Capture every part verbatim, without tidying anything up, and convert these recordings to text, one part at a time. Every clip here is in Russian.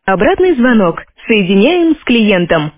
Обратный звонок. Соединяем с клиентом.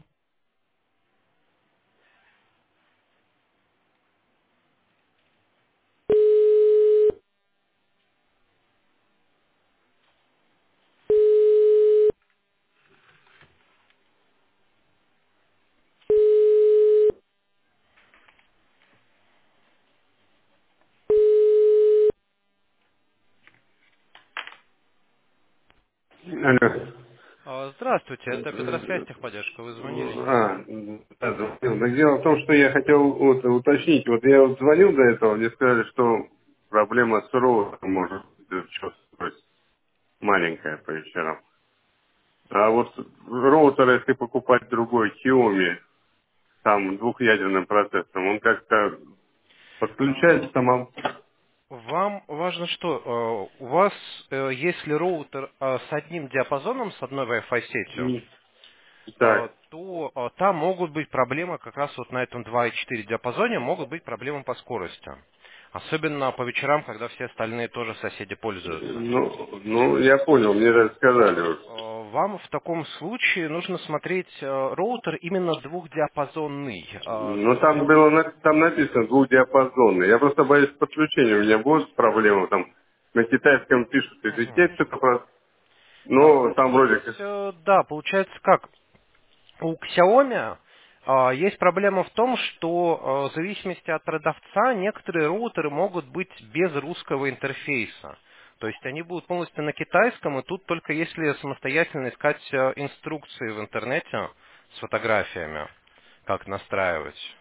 Алло. А, Здравствуйте, это Петросвязь техподдержка, вы звонили? А, да, звонил. Так дело в том, что я хотел вот, уточнить. Вот я вот звонил до этого, мне сказали, что проблема с роутером может быть что маленькая по вечерам. А вот роутер, если покупать другой, Xiaomi, там двухъядерным процессором, он как-то А, подключается самому. Вам важно что? э, У вас, э, если роутер э, с одним диапазоном, с одной Wi-Fi сетью, И э, так, то э, там могут быть проблемы как раз вот на этом два и четыре диапазоне, могут быть проблемы по скорости. Особенно по вечерам, когда все остальные тоже соседи пользуются. ну, ну, я понял, мне даже сказали вот. Э, Вам в таком случае нужно смотреть э, роутер именно двухдиапазонный. Э, Ну, То там есть было на- там написано двухдиапазонный. Я просто боюсь подключения. У меня будут проблемы там. На китайском пишут из Мгм. сеть что-то про... А, Ну, там вроде Здесь, как... э, да, получается как? У Xiaomi а, есть проблема в том, что э, в зависимости от продавца некоторые роутеры могут быть без русского интерфейса. То есть они будут полностью на китайском, и тут только если самостоятельно искать э, инструкции в интернете с фотографиями, как настраивать.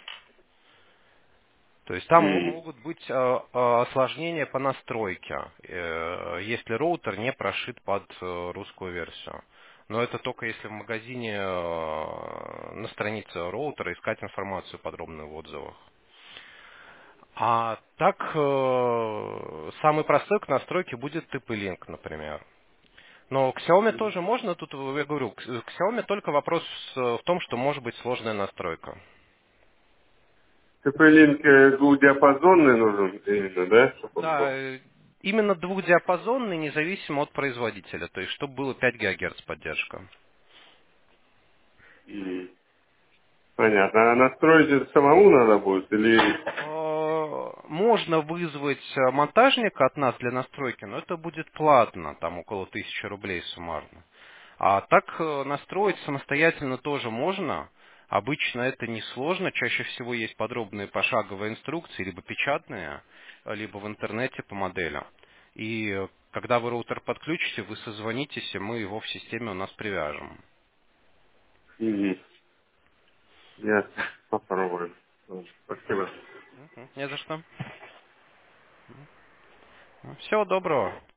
То есть там мо- М, могут быть э, э, осложнения по настройке, э, если роутер не прошит под э, русскую версию. Но это только если в магазине э, на странице роутера искать информацию подробную в отзывах. А так, э, самый простой к настройке будет ти пи-Link, например. Но к Xiaomi тоже можно, тут я говорю, к к Xiaomi только вопрос э, в том, что может быть сложная настройка. ти пи-Link э, двухдиапазонный нужен именно, да? Чтоб он Да, был? э, именно двухдиапазонный, независимо от производителя, то есть чтобы было пять гигагерц поддержка. М, понятно. А настроить это самому надо будет? Или... Э, Можно вызвать э, монтажника от нас для настройки, но это будет платно, там около тысячи рублей суммарно. А так э, настроить самостоятельно тоже можно. Обычно это несложно, чаще всего есть подробные пошаговые инструкции, либо печатные, э, либо в интернете по моделям. И э, когда вы роутер подключите, вы созвонитесь, и мы его в системе у нас привяжем. М, ясно. Попробуем. Спасибо. Мгм. Не за что. Всего доброго.